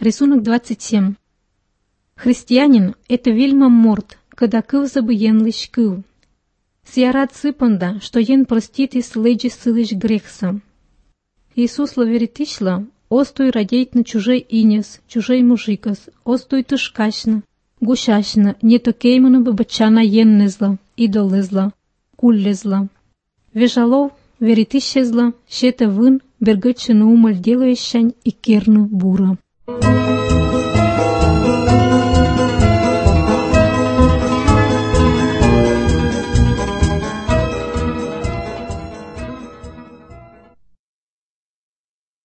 Рисунок 27. Християнин – это вельма морд, когда кыв забыенлыш кыв. Сиарат сыпанда, что ен проститис леджи сылыш грехса. Иисус лаверитишла, остой радеет на чужой инес, чужой мужикас, остой тышкашна, гушашна, не то кеймана бабачана еннезла, идолезла, куллезла. Вежалов, веритишезла, щета вын, бергачину умаль делающань и керну бура.